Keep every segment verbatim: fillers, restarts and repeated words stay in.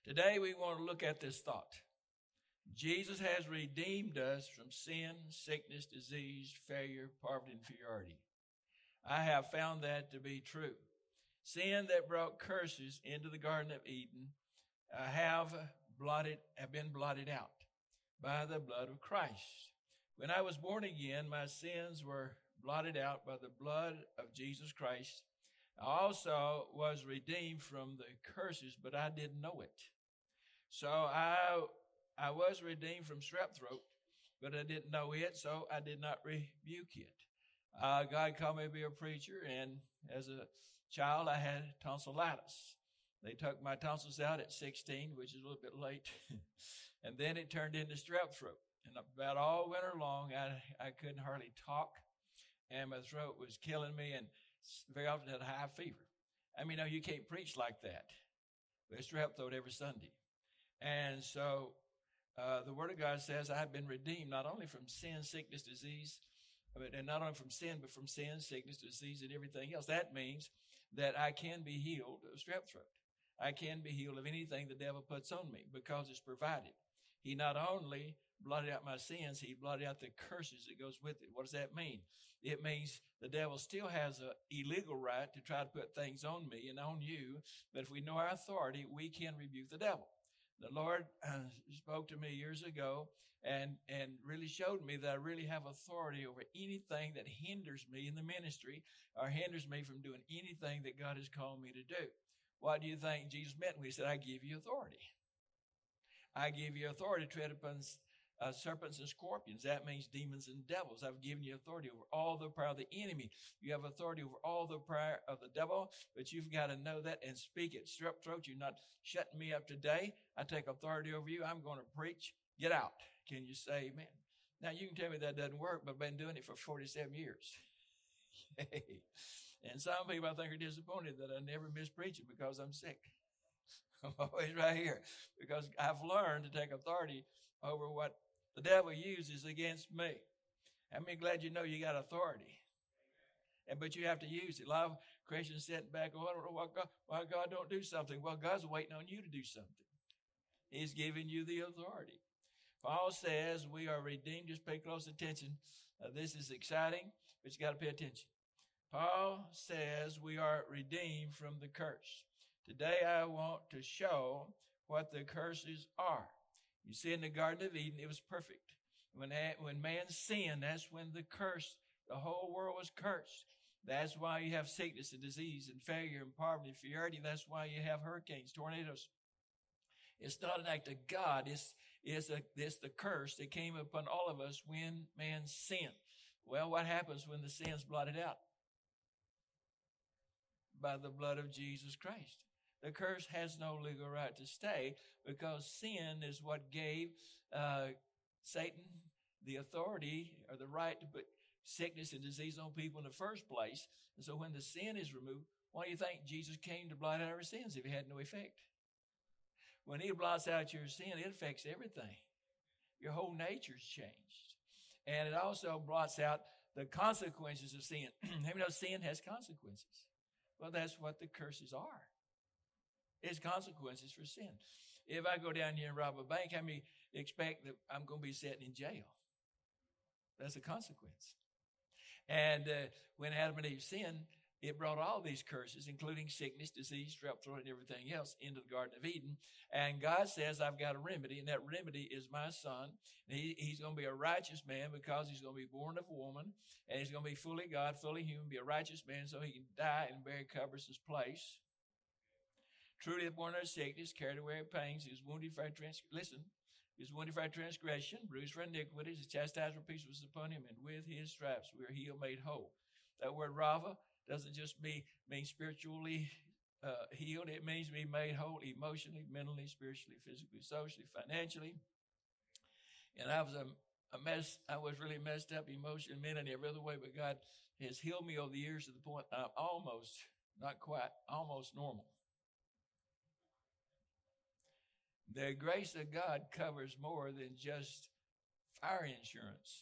Today we want to look at this thought. Jesus has redeemed us from sin, sickness, disease, failure, poverty, and inferiority. I have found that to be true. Sin that brought curses into the Garden of Eden uh, have blotted, have been blotted out by the blood of Christ. When I was born again, my sins were blotted out by the blood of Jesus Christ. I also was redeemed from the curses, but I didn't know it. So I I was redeemed from strep throat, but I didn't know it, so I did not rebuke it. Uh, God called me to be a preacher, and as a child, I had tonsillitis. They took my tonsils out at sixteen, which is a little bit late, and then it turned into strep throat. And about all winter long, I, I couldn't hardly talk, and my throat was killing me, and very often had a high fever. I mean, no, you can't preach like that. But strep throat every Sunday. And so uh, the Word of God says I've been redeemed not only from sin, sickness, disease, but, and not only from sin, but from sin, sickness, disease, and everything else. That means that I can be healed of strep throat. I can be healed of anything the devil puts on me because it's provided. He not only blotted out my sins, he blotted out the curses that goes with it. What does that mean? It means the devil still has an illegal right to try to put things on me and on you, but if we know our authority, we can rebuke the devil. The Lord uh, spoke to me years ago and, and really showed me that I really have authority over anything that hinders me in the ministry or hinders me from doing anything that God has called me to do. What do you think Jesus meant when he said, I give you authority? I give you authority to tread upon uh, serpents and scorpions. That means demons and devils. I've given you authority over all the power of the enemy. You have authority over all the power of the devil, but you've got to know that and speak it. Strep throat, you're not shutting me up today. I take authority over you. I'm going to preach. Get out. Can you say amen? Now, you can tell me that doesn't work, but I've been doing it for forty-seven years. And some people, I think, are disappointed that I never miss preaching because I'm sick. I'm always right here because I've learned to take authority over what the devil uses against me. How many glad you know you got authority? And but you have to use it. A lot of Christians sitting back, oh, I don't know why God, why God don't do something. Well, God's waiting on you to do something. He's giving you the authority. Paul says we are redeemed. Just pay close attention. Uh, this is exciting, but you got to pay attention. Paul says we are redeemed from the curse. Today I want to show what the curses are. You see, in the Garden of Eden, it was perfect. When, when man sinned, that's when the curse, the whole world was cursed. That's why you have sickness and disease and failure and poverty and inferiority. That's why you have hurricanes, tornadoes. It's not an act of God. It's, it's, a, it's the curse that came upon all of us when man sinned. Well, what happens when the sin's blotted out? By the blood of Jesus Christ. The curse has no legal right to stay because sin is what gave uh, Satan the authority or the right to put sickness and disease on people in the first place. And so when the sin is removed, why do you think Jesus came to blot out our sins if it had no effect? When he blots out your sin, it affects everything. Your whole nature's changed. And it also blots out the consequences of sin. How many know sin has consequences? Well, that's what the curses are. It's consequences for sin. If I go down here and rob a bank, how many expect that I'm going to be sitting in jail? That's a consequence. And uh, when Adam and Eve sinned, it brought all these curses, including sickness, disease, strep throat, and everything else into the Garden of Eden. And God says, I've got a remedy, and that remedy is my son. He, he's going to be a righteous man because he's going to be born of a woman, and he's going to be fully God, fully human, be a righteous man so he can die and bear Cover's place. Truly born of sickness, carried away of pains, he was wounded for our transgression. Listen, he was wounded for our transgression, bruised for iniquities, the chastisement of peace was upon him, and with his stripes we are healed, made whole. That word rava doesn't just mean, mean spiritually uh, healed. It means to be made whole emotionally, mentally, spiritually, physically, socially, financially. And I was a, a mess. I was really messed up emotionally, mentally, every other way. But God has healed me over the years to the point I'm almost, not quite, almost normal. The grace of God covers more than just fire insurance.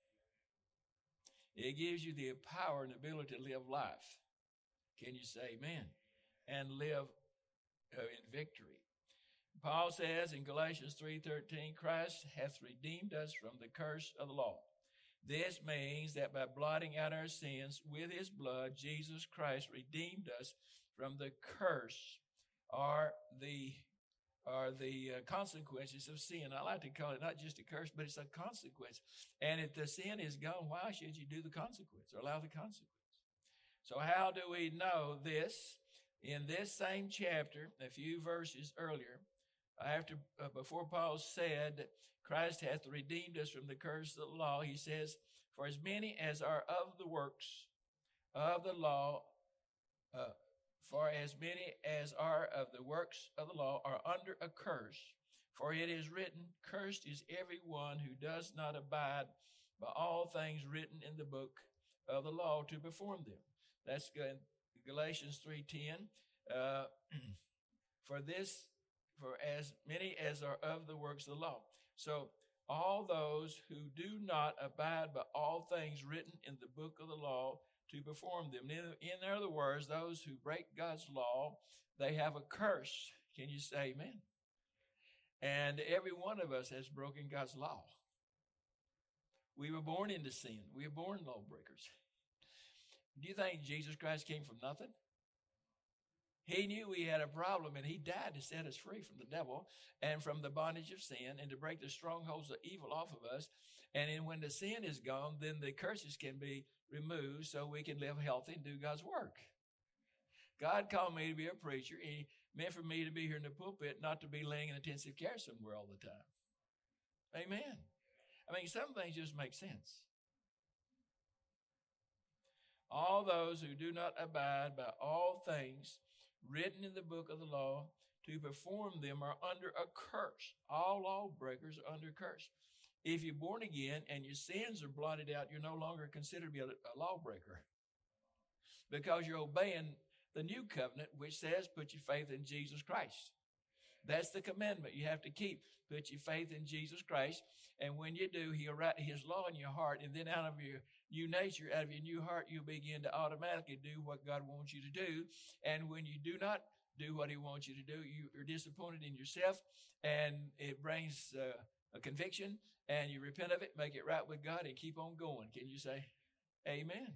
It gives you the power and ability to live life. Can you say amen? And live uh, in victory. Paul says in Galatians three thirteen, Christ hath redeemed us from the curse of the law. This means that by blotting out our sins with his blood, Jesus Christ redeemed us from the curse or the or the uh, consequences of sin. I like to call it not just a curse, but it's a consequence. And if the sin is gone, why should you do the consequence or allow the consequence? So how do we know this? In this same chapter, a few verses earlier, after uh, before Paul said that Christ hath redeemed us from the curse of the law, he says, for as many as are of the works of the law, uh, for as many as are of the works of the law are under a curse. For it is written, cursed is every one who does not abide by all things written in the book of the law to perform them. That's Galatians three ten. Uh, for this, for as many as are of the works of the law. So all those who do not abide by all things written in the book of the law to perform them. In, in other words, those who break God's law, they have a curse. Can you say amen? And every one of us has broken God's law. We were born into sin. We were born lawbreakers. Do you think Jesus Christ came from nothing? He knew we had a problem, and he died to set us free from the devil and from the bondage of sin and to break the strongholds of evil off of us. And then when the sin is gone, then the curses can be removed so we can live healthy and do God's work. God called me to be a preacher. He meant for me to be here in the pulpit, not to be laying in intensive care somewhere all the time. Amen. I mean, some things just make sense. All those who do not abide by all things written in the book of the law to perform them are under a curse. All lawbreakers are under curse. If you're born again and your sins are blotted out, you're no longer considered to be a, a lawbreaker because you're obeying the new covenant, which says put your faith in Jesus Christ. That's the commandment you have to keep. Put your faith in Jesus Christ. And when you do, he'll write his law in your heart. And then out of your new nature, out of your new heart, you'll begin to automatically do what God wants you to do. And when you do not do what he wants you to do, you're disappointed in yourself. And it brings uh, a conviction. And you repent of it, make it right with God, and keep on going. Can you say amen?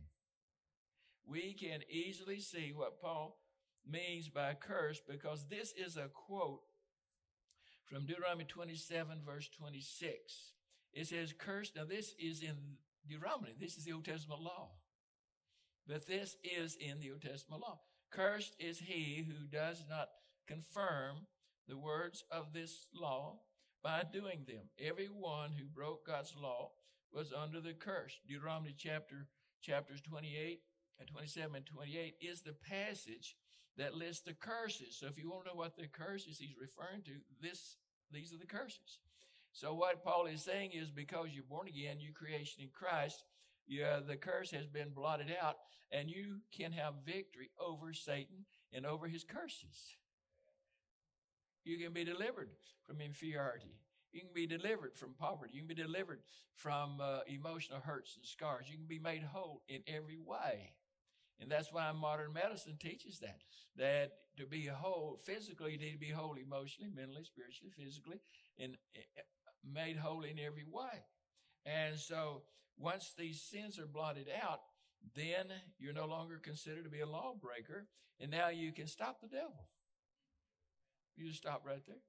We can easily see what Paul means by curse because this is a quote from Deuteronomy twenty-seven, verse twenty-six. It says, cursed. Now, this is in Deuteronomy. This is the Old Testament law. But this is in the Old Testament law. Cursed is he who does not confirm the words of this law by doing them. Everyone who broke God's law was under the curse. Deuteronomy chapter chapters twenty-eight and twenty-seven and twenty-eight is the passage that lists the curses. So if you want to know what the curses he's referring to, this these are the curses. So what Paul is saying is because you're born again, new creation in Christ, you, uh, the curse has been blotted out, and you can have victory over Satan and over his curses. You can be delivered from inferiority. You can be delivered from poverty. You can be delivered from uh, emotional hurts and scars. You can be made whole in every way. And that's why modern medicine teaches that, that to be whole physically, you need to be whole emotionally, mentally, spiritually, physically, and made whole in every way. And so once these sins are blotted out, then you're no longer considered to be a lawbreaker, and now you can stop the devil. You just stop right there.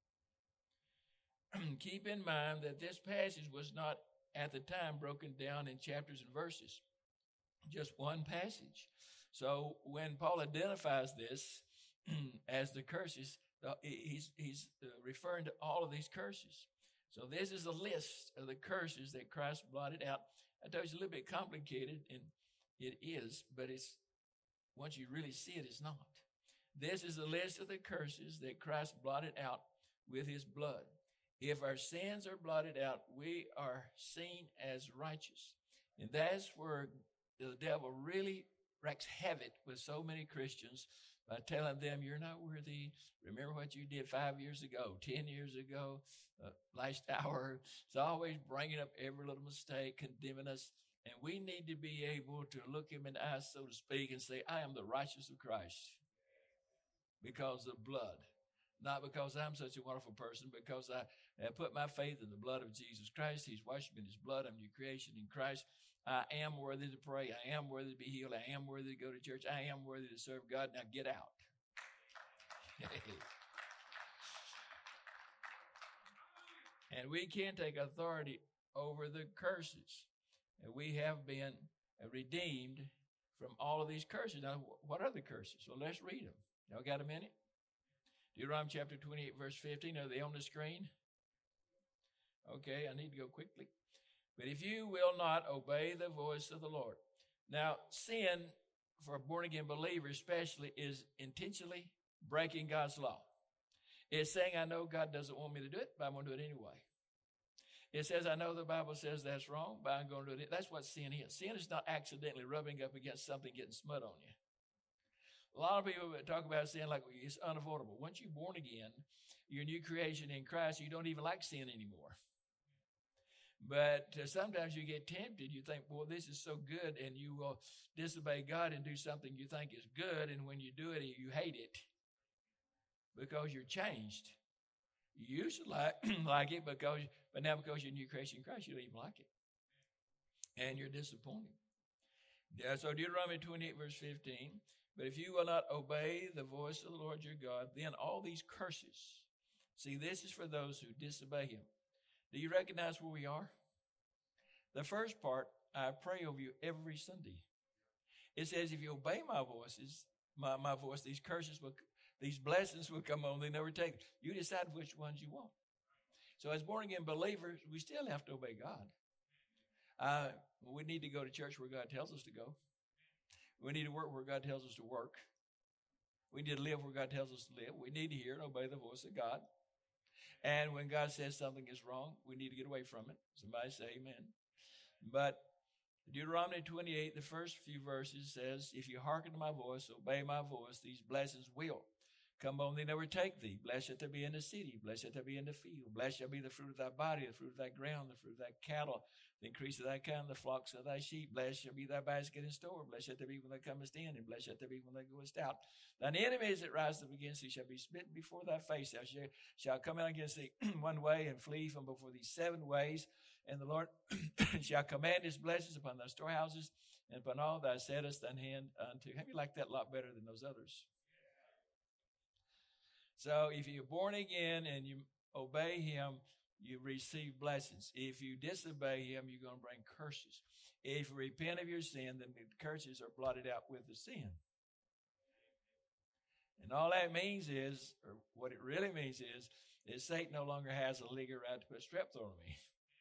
Keep in mind that this passage was not at the time broken down in chapters and verses. Just one passage. So when Paul identifies this as the curses, he's, he's referring to all of these curses. So this is a list of the curses that Christ blotted out. I told you it's a little bit complicated, and it is, but it's once you really see it, it's not. This is a list of the curses that Christ blotted out with his blood. If our sins are blotted out, we are seen as righteous. And that's where the devil really wreaks havoc with so many Christians by telling them you're not worthy. Remember what you did five years ago, ten years ago, uh, last hour. It's always bringing up every little mistake, condemning us. And we need to be able to look him in the eyes, so to speak, and say, I am the righteousness of Christ because of blood. Not because I'm such a wonderful person, because I have put my faith in the blood of Jesus Christ. He's washed me in his blood. I'm new creation in Christ. I am worthy to pray. I am worthy to be healed. I am worthy to go to church. I am worthy to serve God. Now get out. And we can take authority over the curses. And we have been redeemed from all of these curses. Now, what are the curses? Well, let's read them. Y'all got a minute? Deuteronomy chapter twenty-eight, verse fifteen. Are they on the screen? Okay, I need to go quickly. But if you will not obey the voice of the Lord. Now, sin for a born-again believer especially is intentionally breaking God's law. It's saying, I know God doesn't want me to do it, but I'm going to do it anyway. It says, I know the Bible says that's wrong, but I'm going to do it. That's what sin is. Sin is not accidentally rubbing up against something, getting smut on you. A lot of people talk about sin like it's unavoidable. Once you're born again, you're a new creation in Christ, you don't even like sin anymore. But uh, sometimes you get tempted. You think, boy, this is so good, and you will disobey God and do something you think is good, and when you do it, you hate it because you're changed. You used to like, like it, because, but now because you're a new creation in Christ, you don't even like it. And you're disappointed. Yeah, so Deuteronomy twenty-eight, verse fifteen. But if you will not obey the voice of the Lord your God, then all these curses. See, this is for those who disobey him. Do you recognize where we are? The first part, I pray over you every Sunday. It says, if you obey my voices, my, my voice, these curses will, these blessings will come on. They never take. You decide which ones you want. So as born-again believers, we still have to obey God. Uh, we need to go to church where God tells us to go. We need to work where God tells us to work. We need to live where God tells us to live. We need to hear and obey the voice of God. And when God says something is wrong, we need to get away from it. Somebody say amen. But Deuteronomy twenty-eight, the first few verses says, if you hearken to my voice, obey my voice, these blessings will come on thee and overtake thee. Blessed shalt thou be in the city. Blessed shalt thou be in the field. Blessed shall be the fruit of thy body, the fruit of thy ground, the fruit of thy cattle, the increase of thy kind, the flocks of thy sheep. Blessed shall be thy basket and store. Blessed shalt thou be when thou comest in, and blessed shalt thou be when thou goest out. Thine enemies that rise up against thee shall be smitten before thy face. Thou shalt come out against thee one way and flee from before thee seven ways. And the Lord shall command his blessings upon thy storehouses and upon all thou settest thine hand unto. How do you like that a lot better than those others? So if you're born again and you obey him, you receive blessings. If you disobey him, you're going to bring curses. If you repent of your sin, then the curses are blotted out with the sin. And all that means is, or what it really means is, is Satan no longer has a legal right to put strep throat on me.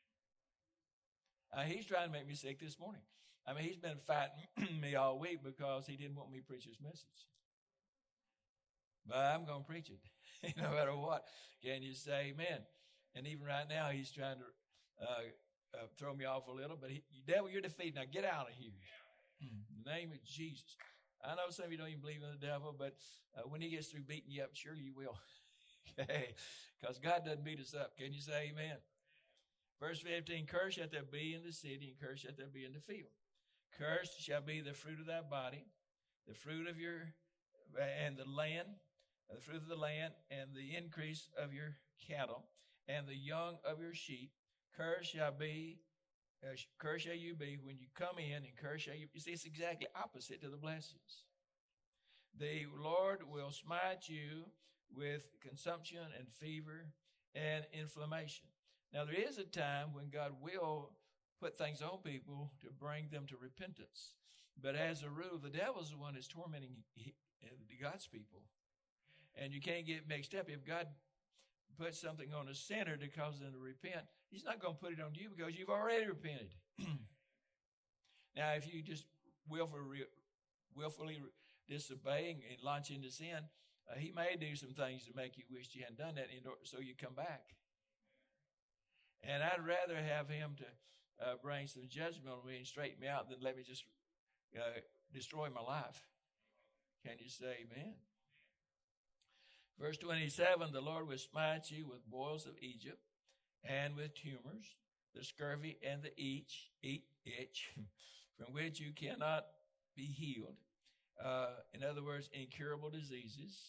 Uh, he's trying to make me sick this morning. I mean, he's been fighting me all week because he didn't want me to preach his message. But I'm going to preach it, no matter what. Can you say amen? And even right now, he's trying to uh, uh, throw me off a little. But he, devil, you're defeated. Now get out of here. In the name of Jesus. I know some of you don't even believe in the devil, but uh, when he gets through beating you up, sure you will. Okay, because God doesn't beat us up. Can you say amen? Verse fifteen, cursed shalt thou be in the city, and cursed shalt thou be in the field. Cursed shall be the fruit of thy body, the fruit of your, and the land, the fruit of the land, and the increase of your cattle, and the young of your sheep. Cursed shall be, uh, cursed shall you be when you come in, and cursed shall you. You see, it's exactly opposite to the blessings. The Lord will smite you with consumption and fever and inflammation. Now, there is a time when God will put things on people to bring them to repentance. But as a rule, the devil's the one that's tormenting God's people. And you can't get mixed up. If God puts something on a sinner to cause them to repent, he's not going to put it on you because you've already repented. Now, if you just willfully, willfully disobey and launch into sin, uh, he may do some things to make you wish you hadn't done that in order, so you come back. And I'd rather have him to uh, bring some judgment on me and straighten me out than let me just uh, destroy my life. Can you say amen? Verse twenty-seven, the Lord will smite you with boils of Egypt and with tumors, the scurvy and the itch, itch, from which you cannot be healed. Uh, in other words, incurable diseases.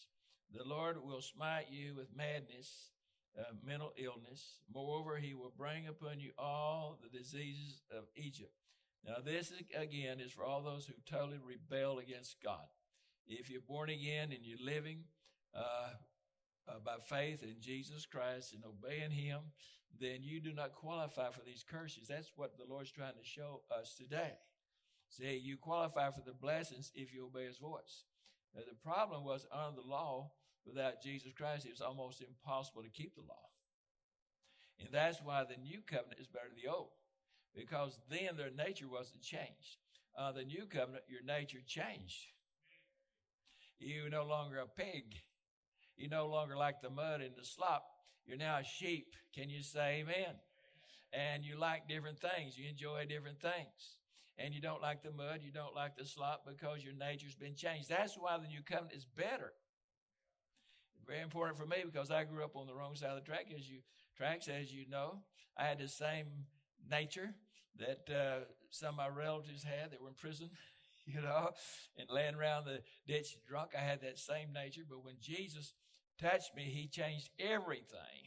The Lord will smite you with madness, uh, mental illness. Moreover, he will bring upon you all the diseases of Egypt. Now, this is, again is for all those who totally rebel against God. If you're born again and you're living uh, uh, by faith in Jesus Christ and obeying him, then you do not qualify for these curses. That's what the Lord's trying to show us today. See, you qualify for the blessings if you obey his voice. Now, the problem was under the law, without Jesus Christ, it was almost impossible to keep the law. And that's why the new covenant is better than the old, because then their nature wasn't changed. Uh, the new covenant, your nature changed. You're no longer a pig. You're no longer like the mud and the slop. You're now a sheep. Can you say amen? And you like different things. You enjoy different things. And you don't like the mud. You don't like the slop because your nature's been changed. That's why the new covenant is better. Very important for me because I grew up on the wrong side of the track, as you tracks, as you know. I had the same nature that uh, some of my relatives had that were in prison, you know, and laying around the ditch drunk. I had that same nature, but when Jesus touched me, he changed everything.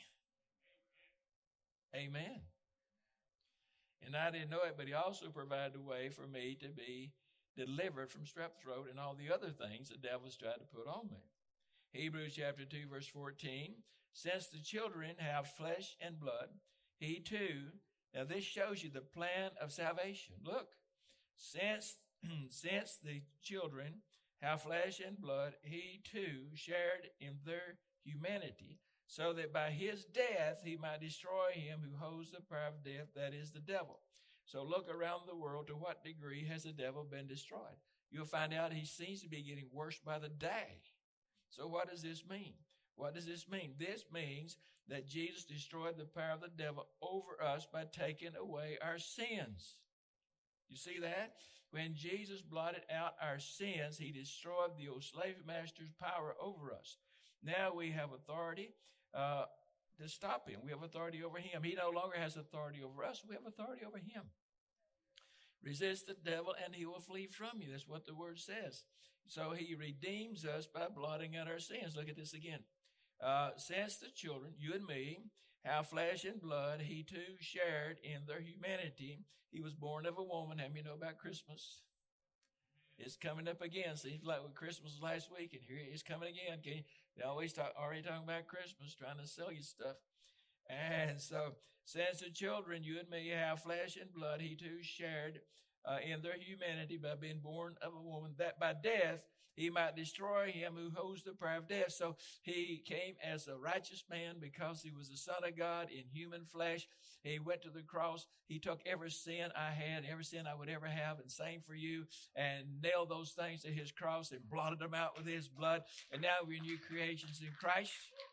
Amen. And I didn't know it, but he also provided a way for me to be delivered from strep throat and all the other things the devil's tried to put on me. Hebrews chapter two, verse fourteen, since the children have flesh and blood, he too, now this shows you the plan of salvation. Look, since, since the children have flesh and blood, he too shared in their humanity, so that by his death he might destroy him who holds the power of death, that is the devil. So look around the world, to what degree has the devil been destroyed? You'll find out he seems to be getting worse by the day. So what does this mean? What does this mean? This means that Jesus destroyed the power of the devil over us by taking away our sins. You see that? When Jesus blotted out our sins, he destroyed the old slave master's power over us. Now we have authority uh, to stop him. We have authority over him. He no longer has authority over us. We have authority over him. Resist the devil and he will flee from you. That's what the word says. So he redeems us by blotting out our sins. Look at this again. Uh, since the children, you and me, have flesh and blood, he too shared in their humanity. He was born of a woman. How many know about Christmas? It's coming up again. Seems like Christmas was last week, and here it's coming again. Okay? They always talk, already talking about Christmas, trying to sell you stuff. And so, since the children, you and me, have flesh and blood, he too shared uh, in their humanity by being born of a woman, that by death he might destroy him who holds the power of death. So he came as a righteous man because he was the Son of God in human flesh. He went to the cross. He took every sin I had, every sin I would ever have, and same for you, and nailed those things to his cross and blotted them out with his blood. And now we're new creations in Christ.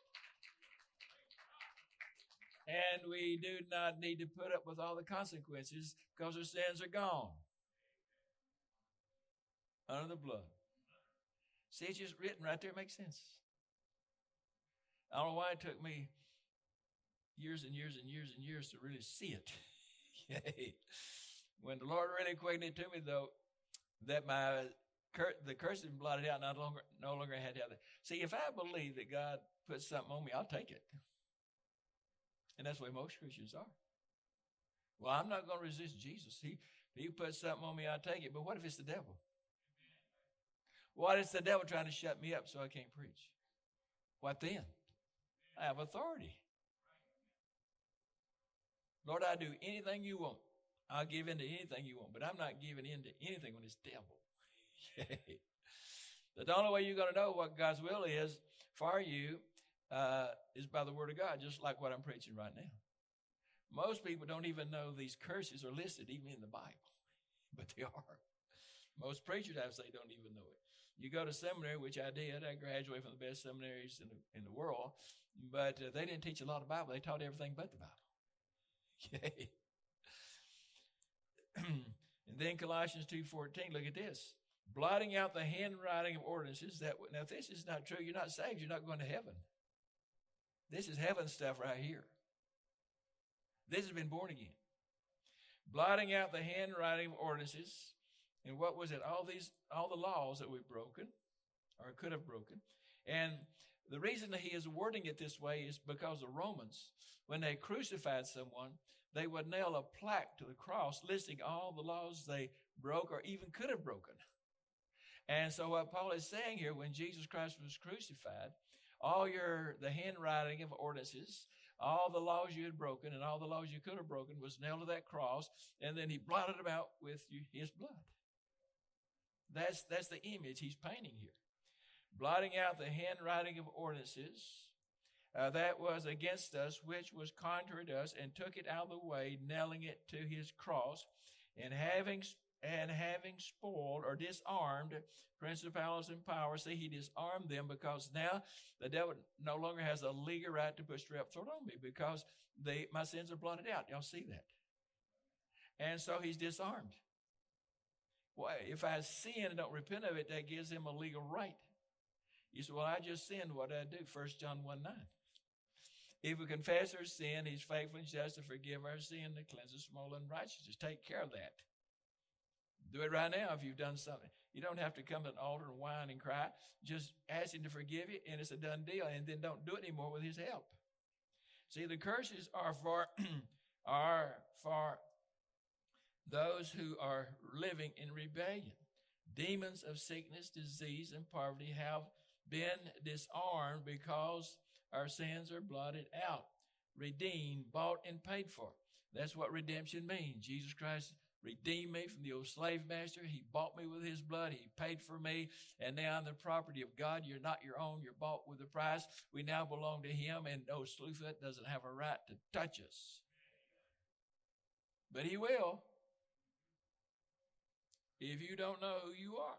And we do not need to put up with all the consequences because our sins are gone under the blood. See, it's just written right there. It makes sense. I don't know why it took me years and years and years and years to really see it. When the Lord really quickened it to me, though, that my cur- the curse had been blotted out, no longer, no longer had to have that. See, if I believe that God put something on me, I'll take it. And that's the way most Christians are. Well, I'm not going to resist Jesus. He, he put something on me, I'll take it. But what if it's the devil? What if the devil trying to shut me up so I can't preach? What then? I have authority. Lord, I do anything you want. I'll give in to anything you want. But I'm not giving in to anything when it's devil. The only way you're going to know what God's will is for you uh, is by the word of God, just like what I'm preaching right now. Most people don't even know these curses are listed even in the Bible. But they are. Most preachers, I say, don't even know it. You go to seminary, which I did. I graduated from the best seminaries in the, in the world. But uh, they didn't teach a lot of Bible. They taught everything but the Bible. Okay. And then Colossians two fourteen, look at this. Blotting out the handwriting of ordinances. That, now, if this is not true, you're not saved. You're not going to heaven. This is heaven stuff right here. This has been born again. Blotting out the handwriting of ordinances. And what was it? All these, all the laws that we've broken, or could have broken, and The reason that he is wording it this way is because the Romans, when they crucified someone, they would nail a plaque to the cross listing all the laws they broke or even could have broken. And so what Paul is saying here, when Jesus Christ was crucified, all your, the handwriting of ordinances, all the laws you had broken and all the laws you could have broken was nailed to that cross, and then he blotted them out with his blood. That's, that's the image he's painting here. Blotting out the handwriting of ordinances uh, that was against us, which was contrary to us, and took it out of the way, nailing it to his cross, and having and having spoiled or disarmed principalities and powers. See, he disarmed them because now the devil no longer has a legal right to put strep throat on me because they, my sins are blotted out. Y'all see that? And so he's disarmed. Well, if I sin and don't repent of it, that gives him a legal right. You say, well, I just sinned. What did I do? First John one nine. If we confess our sin, he's faithful and just to forgive our sin and to cleanse us from all unrighteousness. Take care of that. Do it right now if you've done something. You don't have to come to an altar and whine and cry. Just ask him to forgive you, and it's a done deal. And then don't do it anymore with his help. See, the curses are for are for those who are living in rebellion. Demons of sickness, disease, and poverty have been disarmed because our sins are blotted out, redeemed, bought, and paid for. That's what redemption means. Jesus Christ redeemed me from the old slave master. He bought me with his blood. He paid for me. And now I'm the property of God. You're not your own. You're bought with a price. We now belong to him, and no slewfoot doesn't have a right to touch us. But he will if you don't know who you are.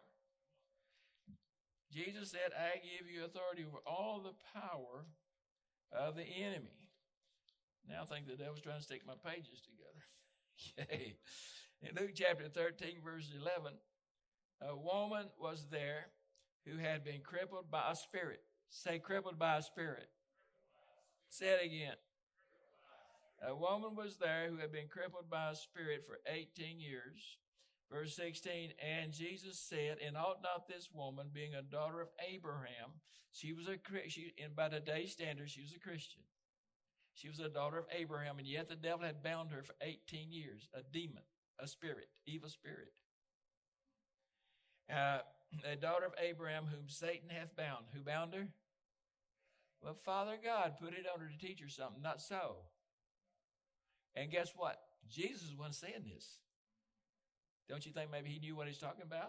Jesus said, I give you authority over all the power of the enemy. Now I think the devil's trying to stick my pages together. Okay. In Luke chapter thirteen, verse eleven, a woman was there who had been crippled by a spirit. Say, crippled by a spirit. Say it again. A woman was there who had been crippled by a spirit for eighteen years. Verse sixteen, and Jesus said, and ought not this woman, being a daughter of Abraham, she was a she, and by today's standards, she was a Christian. She was a daughter of Abraham, and yet the devil had bound her for eighteen years, a demon, a spirit, evil spirit. Uh, a daughter of Abraham whom Satan hath bound. Who bound her? Well, Father God put it on her to teach her something, not so. And guess what? Jesus is the one saying this. Don't you think maybe he knew what he's talking about?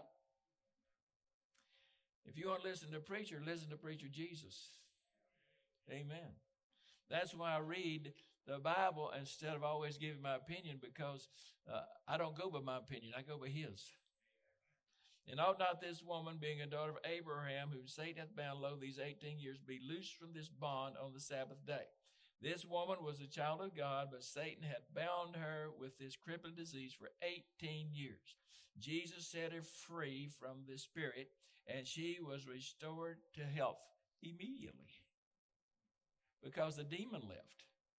If you want to listen to a preacher, listen to preacher Jesus. Amen. That's why I read the Bible instead of always giving my opinion, because uh, I don't go by my opinion. I go by his. And ought not this woman, being a daughter of Abraham, whom Satan hath bound low these eighteen years, be loosed from this bond on the Sabbath day? This woman was a child of God, but Satan had bound her with this crippling disease for eighteen years. Jesus set her free from the spirit, and she was restored to health immediately because the demon left.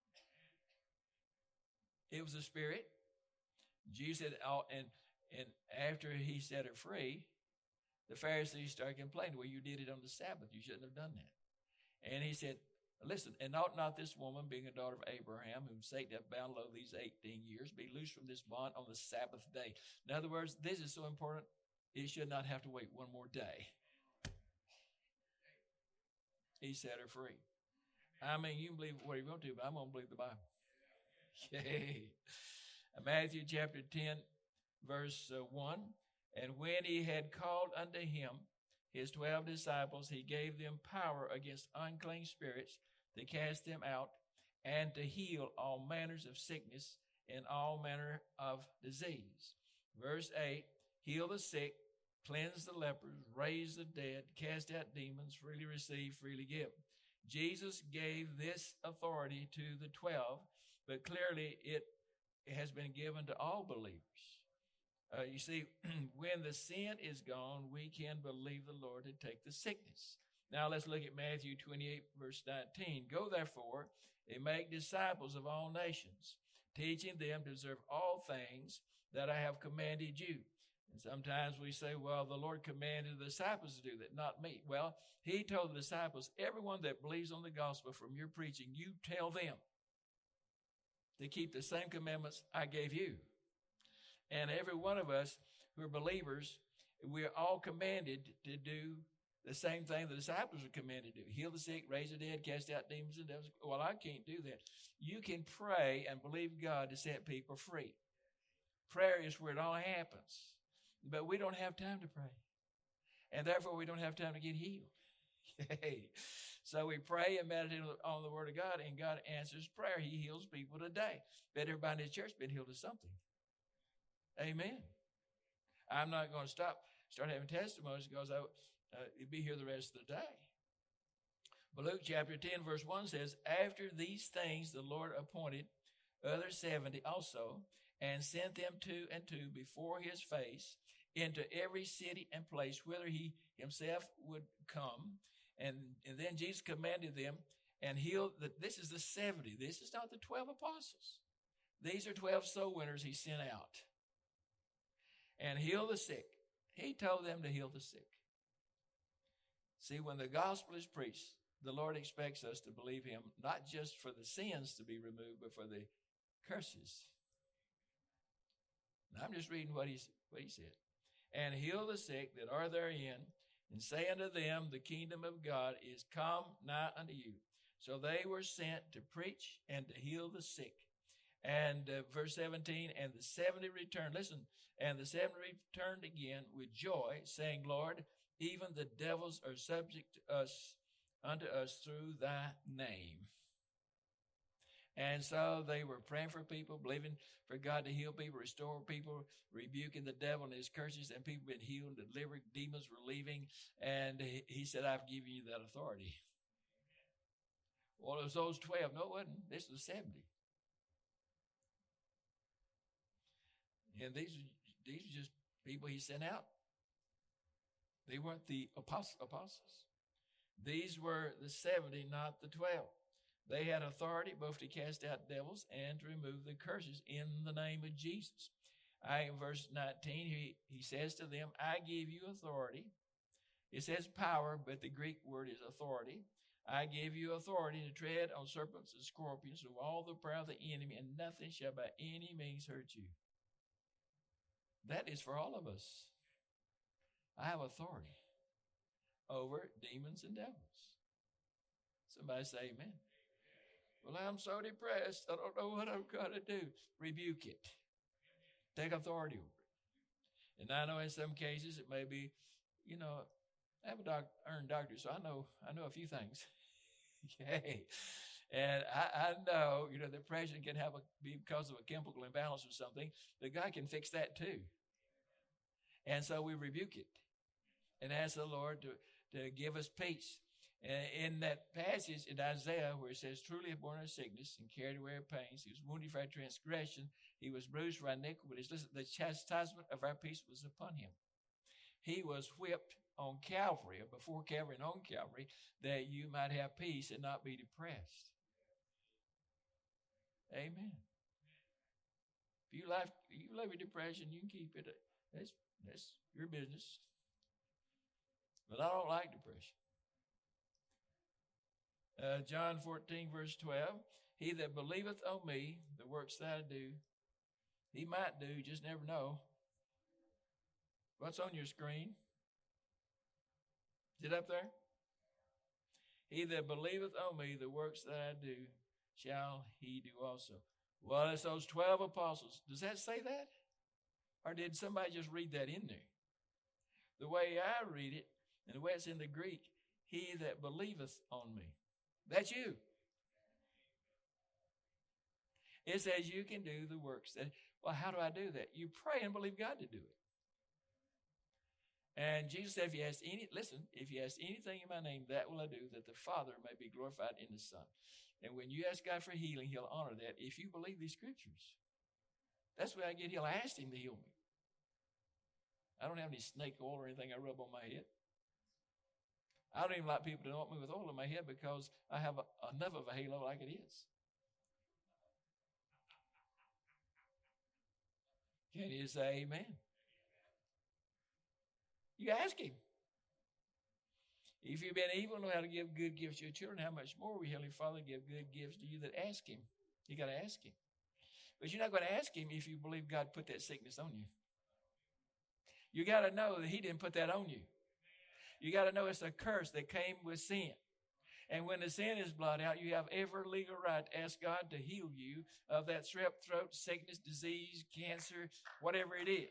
It was a spirit. Jesus said, oh, and, and after he set her free, the Pharisees started complaining, well, you did it on the Sabbath. You shouldn't have done that. And he said, listen, and ought not this woman, being a daughter of Abraham, whom Satan hath bound low these eighteen years, be loosed from this bond on the Sabbath day? In other words, this is so important, it should not have to wait one more day. He set her free. I mean, you can believe what you want to, but I'm going to believe the Bible. Okay. Matthew chapter ten, verse one. And when he had called unto him his twelve disciples, he gave them power against unclean spirits to cast them out and to heal all manners of sickness and all manner of disease. Verse eight, heal the sick, cleanse the lepers, raise the dead, cast out demons, freely receive, freely give. Jesus gave this authority to the twelve, but clearly it has been given to all believers. Uh, you see, when the sin is gone, we can believe the Lord to take the sickness. Now let's look at Matthew twenty-eight, verse nineteen. Go therefore and make disciples of all nations, teaching them to observe all things that I have commanded you. And sometimes we say, well, the Lord commanded the disciples to do that, not me. Well, he told the disciples, everyone that believes on the gospel from your preaching, you tell them to keep the same commandments I gave you. And every one of us who are believers, we're all commanded to do the same thing the disciples are commanded to do. Heal the sick, raise the dead, cast out demons and devils. Well, I can't do that. You can pray and believe God to set people free. Prayer is where it all happens. But we don't have time to pray. And therefore, we don't have time to get healed. So we pray and meditate on the Word of God, and God answers prayer. He heals people today. Bet everybody in the church has been healed of something. Amen. I'm not going to stop, start having testimonies because I uh, it'd be here the rest of the day. But Luke chapter ten, verse one says, after these things the Lord appointed other seventy also, and sent them two and two before his face into every city and place whither he himself would come. And, and then Jesus commanded them and healed. The, this is the seventy. This is not the twelve apostles. These are twelve soul winners he sent out. And heal the sick. He told them to heal the sick. See, when the gospel is preached, the Lord expects us to believe him, not just for the sins to be removed, but for the curses. Now, I'm just reading what he, what he said. And heal the sick that are therein, and say unto them, the kingdom of God is come nigh unto you. So they were sent to preach and to heal the sick. And uh, verse seventeen, and the seventy returned. Listen, and the seventy returned again with joy, saying, Lord, even the devils are subject to us, unto us through thy name. And so they were praying for people, believing for God to heal people, restore people, rebuking the devil and his curses, and people been healed, delivered, demons were leaving. And he, he said, I've given you that authority. Well, it was those twelve. No, it wasn't. This was seventy. And these, these are just people he sent out. They weren't the apostles. These were the seventy, not the twelve. They had authority both to cast out devils and to remove the curses in the name of Jesus. I, in verse nineteen, he, he says to them, I give you authority. It says power, but the Greek word is authority. I give you authority to tread on serpents and scorpions of all the power of the enemy, and nothing shall by any means hurt you. That is for all of us. I have authority over demons and devils. Somebody say amen. Well, I'm so depressed. I don't know what I've got to do. Rebuke it. Take authority over it. And I know in some cases it may be, you know, I have a doc, earned doctorate, so I know I know a few things. Okay. And I, I know, you know, depression can have a, be because of a chemical imbalance or something. The guy can fix that too. And so we rebuke it and ask the Lord to, to give us peace. In that passage in Isaiah where it says, truly born of sickness and carried away of pains, he was wounded for our transgression, he was bruised for our iniquities. Listen, the chastisement of our peace was upon him. He was whipped on Calvary, or before Calvary and on Calvary, that you might have peace and not be depressed. Amen. If you love, you love your depression, you can keep it. That's, that's your business. But I don't like depression. Uh, John fourteen, verse twelve, he that believeth on me, the works that I do, he might do, just never know. What's on your screen? Is it up there? He that believeth on me, the works that I do, shall he do also. Well, it's those twelve apostles. Does that say that? Or did somebody just read that in there? The way I read it, and the way it's in the Greek, he that believeth on me. That's you. It says you can do the works. That, well, how do I do that? You pray and believe God to do it. And Jesus said, if you ask any, listen, if you ask anything in my name, that will I do, that the Father may be glorified in the Son. And when you ask God for healing, he'll honor that if you believe these scriptures. That's the way I get healed. I asked him to heal me. I don't have any snake oil or anything I rub on my head. I don't even like people to anoint me with oil on my head because I have a, enough of a halo like it is. Can you say amen? You ask him. If you've been evil, know how to give good gifts to your children, how much more will your Heavenly Father give good gifts to you that ask him? You got to ask him. But you're not going to ask him if you believe God put that sickness on you. You got to know that he didn't put that on you. You got to know it's a curse that came with sin. And when the sin is blotted out, you have every legal right to ask God to heal you of that strep throat, sickness, disease, cancer, whatever it is.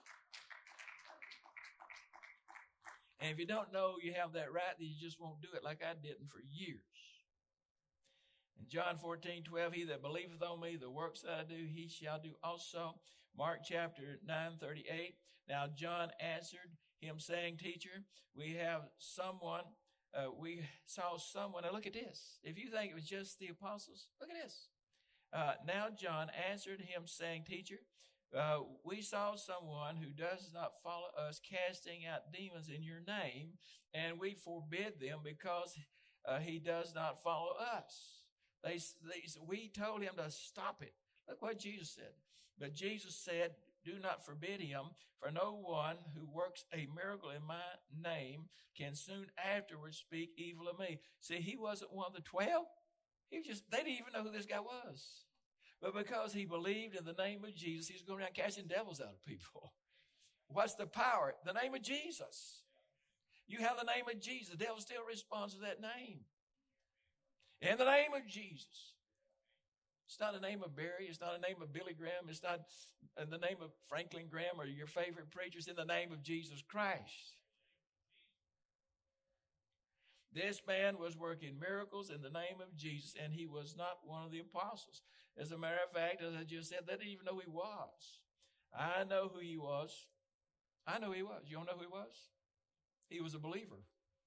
And if you don't know you have that right, then you just won't do it like I didn't for years. In John fourteen twelve, he that believeth on me, the works that I do, he shall do also. Mark chapter nine thirty-eight. Now John answered him, saying, Teacher, we have someone, uh, we saw someone. Now look at this. If you think it was just the apostles, look at this. Uh, now John answered him, saying, Teacher, uh, we saw someone who does not follow us casting out demons in your name, and we forbid them because uh, he does not follow us. They, they, we told him to stop it. Look what Jesus said. But Jesus said, do not forbid him, for no one who works a miracle in my name can soon afterwards speak evil of me. See, he wasn't one of the twelve. He was just, they didn't even know who this guy was. But because he believed in the name of Jesus, he was going around casting devils out of people. What's the power? The name of Jesus. You have the name of Jesus. The devil still responds to that name. In the name of Jesus. It's not the name of Barry. It's not the name of Billy Graham. It's not in the name of Franklin Graham or your favorite preacher. It's in the name of Jesus Christ. This man was working miracles in the name of Jesus, and he was not one of the apostles. As a matter of fact, as I just said, they didn't even know who he was. I know who he was. I know who he was. You don't know who he was? He was a believer.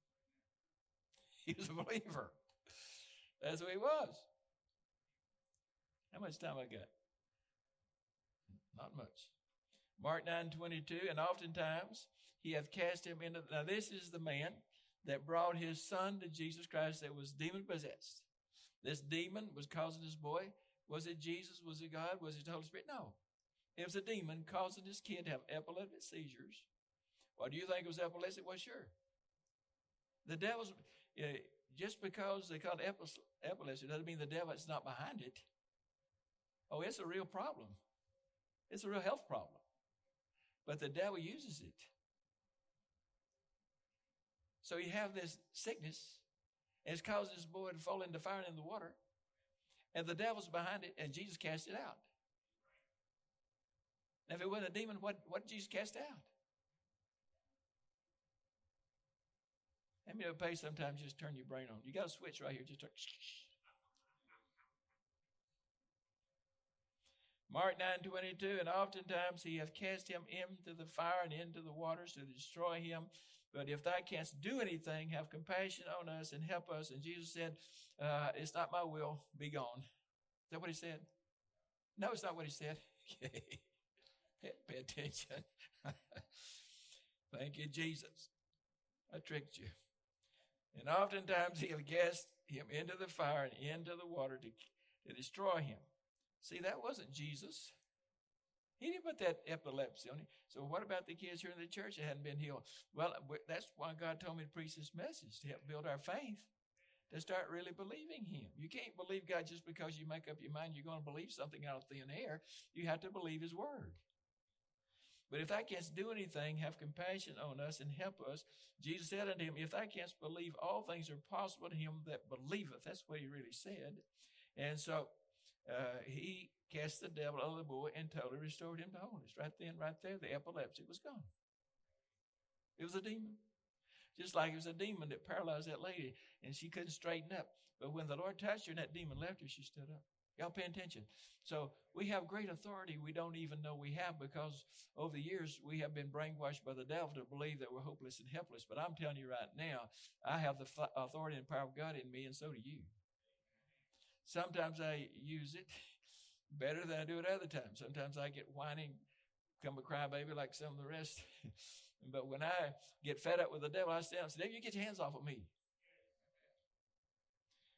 He was a believer. That's who he was. How much time I got? Not much. Mark nine twenty-two, and oftentimes he hath cast him into... Now this is the man that brought his son to Jesus Christ that was demon-possessed. This demon was causing this boy. Was it Jesus? Was it God? Was it the Holy Spirit? No. It was a demon causing this kid to have epileptic seizures. Well, do you think it was epilepsy? Well, sure. The devil's... Uh, just because they call it epilepsy doesn't mean the devil is not behind it. Oh, it's a real problem. It's a real health problem. But the devil uses it. So you have this sickness, and it's caused this boy to fall into fire and in the water, and the devil's behind it, and Jesus cast it out. Now, if it wasn't a demon, what, what did Jesus cast out? How many of you pay sometimes just turn your brain on? You got a switch right here. Just turn. Mark nine twenty-two, and oftentimes he hath cast him into the fire and into the waters to destroy him. But if thou canst do anything, have compassion on us and help us. And Jesus said, uh, it's not my will, be gone. Is that what he said? No, it's not what he said. Pay attention. Thank you, Jesus. I tricked you. And oftentimes he hath cast him into the fire and into the water to, to destroy him. See, that wasn't Jesus. He didn't put that epilepsy on him. So what about the kids here in the church that hadn't been healed? Well, that's why God told me to preach this message, to help build our faith, to start really believing him. You can't believe God just because you make up your mind you're going to believe something out of thin air. You have to believe his word. But if thou canst do anything, have compassion on us and help us. Jesus said unto him, if thou canst believe, all things are possible to him that believeth. That's what he really said. And so uh, he cast the devil out of the boy and totally restored him to wholeness. Right then, right there, the epilepsy was gone. It was a demon. Just like it was a demon that paralyzed that lady, and she couldn't straighten up. But when the Lord touched her and that demon left her, she stood up. Y'all pay attention. So we have great authority we don't even know we have, because over the years we have been brainwashed by the devil to believe that we're hopeless and helpless. But I'm telling you right now, I have the authority and power of God in me, and so do you. Sometimes I use it better than I do at other times. Sometimes I get whining, become a crybaby like some of the rest. But when I get fed up with the devil, I stand up and say, devil, you get your hands off of me.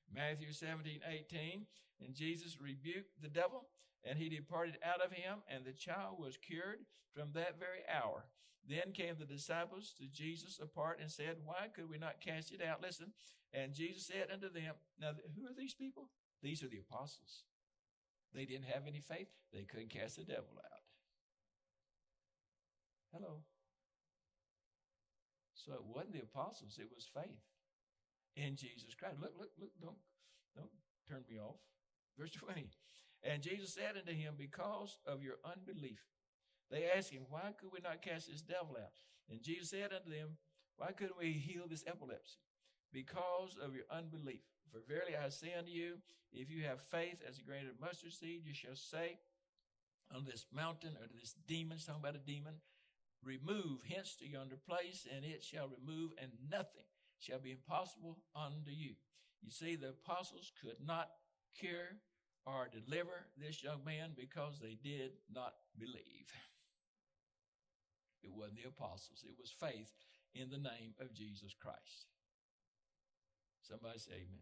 Matthew seventeen, eighteen, and Jesus rebuked the devil, and he departed out of him, and the child was cured from that very hour. Then came the disciples to Jesus apart and said, why could we not cast it out? Listen, and Jesus said unto them, now who are these people? These are the apostles. They didn't have any faith. They couldn't cast the devil out. Hello. So it wasn't the apostles, it was faith in Jesus Christ. Look, look, look, don't, don't turn me off. Verse twenty. And Jesus said unto him, because of your unbelief. They asked him, why could we not cast this devil out? And Jesus said unto them, why couldn't we heal this epilepsy? Because of your unbelief. For verily I say unto you, if you have faith as a grain of mustard seed, you shall say unto this mountain or to this demon, it's talking about a demon, remove hence to yonder place, and it shall remove, and nothing shall be impossible unto you. You see, the apostles could not cure or deliver this young man because they did not believe. It wasn't the apostles. It was faith in the name of Jesus Christ. Somebody say amen.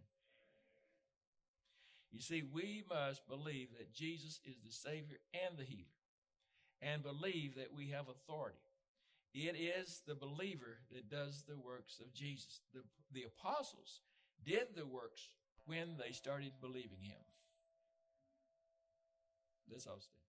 You see, we must believe that Jesus is the Savior and the healer, and believe that we have authority. It is the believer that does the works of Jesus. The, the apostles did the works when they started believing him. Let's all stand.